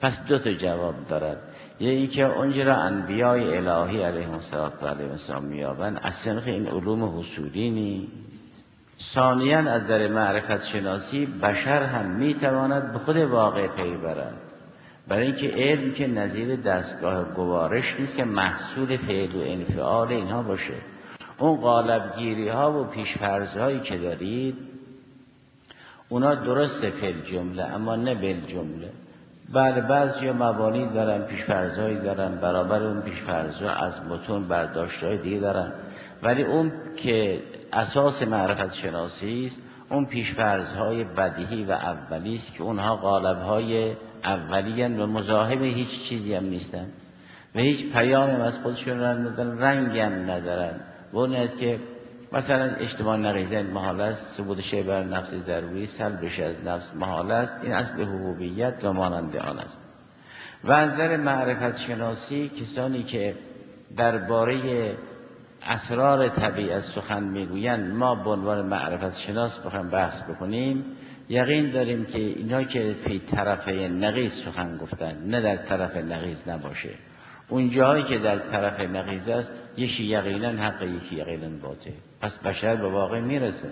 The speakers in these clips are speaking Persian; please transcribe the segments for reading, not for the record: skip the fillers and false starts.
پس دو تا جواب دارد. یکی اونجا را انبیای الهی علیهم السلام میابند، از سنخ این علوم حصولی نیست. ثانیاً از در معرفت شناسی بشر هم میتواند به خود واقع پی برد، برای اینکه علم که نظیر دستگاه گوارش نیست که محصول فعل و انفعال اینها باشه. اون قالبگیری ها و پیشفرض هایی که دارید اونا درسته فعل جمله اما نه بل جمله. بله بعضی مبانی دارن، پیشفرض هایی دارن، برابر اون پیشفرض ها از متون برداشت های دیگه دارن، ولی اون که اساس معرفت شناسی است اون پیشفرض های بدیهی و اولی است که اونها قالب های اولی هستند و مزاحم هیچ چیزی هم نیستن و هیچ پیام هم از خودشون ندارن، رنگ هم ندارن. و اون که مثلا اجتماع نقیضه محال است، ثبوت شیء بر نفس ضروری، سلبش از نفس محال است، این اصل حبوبیت و مانند آن است. و از نظر معرفت شناسی کسانی که درباره اسرار طبیعت سخن میگویند، ما به عنوان معرفت شناس بخوایم بحث بکنیم یقین داریم که اینا که فی طرف نقیض سخن گفتن نه در طرف نقیض نباشه. اون جایی که در طرف نقیض است یکی یقینا حق یکی یقینا باطل، پس بشر به واقع میرسه.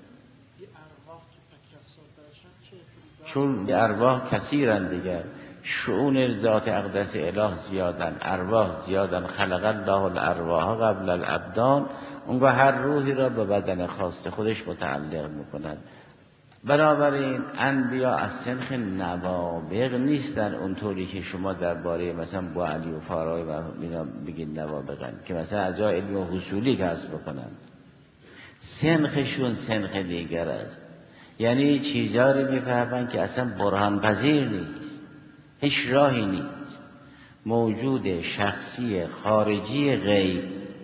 چون ارواح کثیرن دیگر، شؤون ذات اقدس اله زیادن، ارواح زیادن، خلق الله الارواح قبل الابدان، اونگاه هر روحی را به بدن خاص خودش متعلق میکنن. بنابراین انبیا از سنخ نوابغ نیستن اونطوری که شما درباره مثلا با علی و فارای و اینا بگید نوابغن که مثلا از جای علم و حصولی کسب بکنن. سنخشون سنخ دیگر است، یعنی چیزا رو میفهمن که اصلا برهان پذیر نیست، هیچ راهی نیست، موجود شخصی خارجی غیب.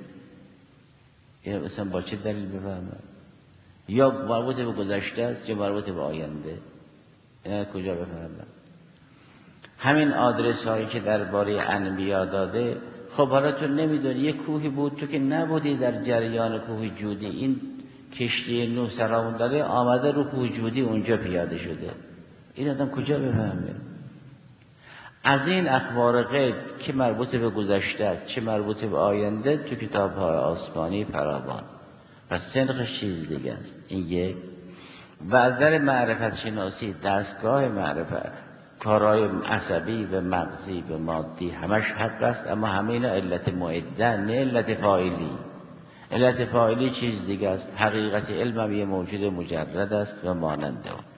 یعنی مثلا با چه دلیل بفهمن؟ یا مربوط به گذشته است یا مربوط به آینده، اینا کجا بفهمن؟ همین آدرس هایی که درباره انبیا داده، خب حالا تو نمیدونی یه کوهی بود تو که نبودی در جریان کوه جودی، این کشتی نوح سلام الله آمده رو کوه جودی اونجا پیاده شده، این آدم کجا بفهمه؟ از این اخبار غیب که مربوط به گذشته است چه مربوط به آینده تو کتاب های آسمانی فراوان. پس سنخش چیز دیگه است. این یک. و از در معرفت شناسی دستگاه معرفت، کارهای عصبی و مغزی و مادی همش حق است، اما همه اینا علت معده نه علت فاعلی. علت فاعلی چیز دیگه است. حقیقت علم هم یه موجود مجرد است و ماننده.